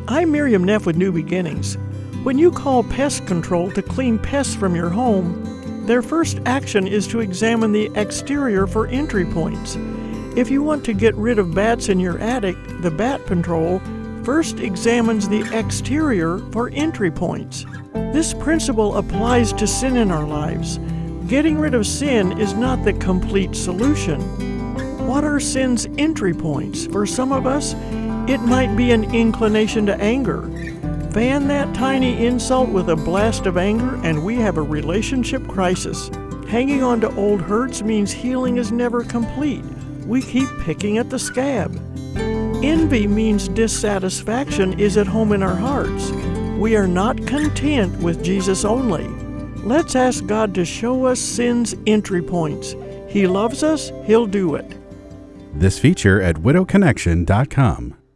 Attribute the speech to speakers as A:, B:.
A: I'm Miriam Neff with New Beginnings. When you call pest control to clean pests from your home, their first action is to examine the exterior for entry points. If you want to get rid of bats in your attic, the Bat Patrol first examines the exterior for entry points. This principle applies to sin in our lives. Getting rid of sin is not the complete solution. What are sin's entry points? For some of us, it might be an inclination to anger. Fan that tiny insult with a blast of anger, and we have a relationship crisis. Hanging on to old hurts means healing is never complete. We keep picking at the scab. Envy means dissatisfaction is at home in our hearts. We are not content with Jesus only. Let's ask God to show us sin's entry points. He loves us, He'll do it.
B: This feature at widowconnection.com.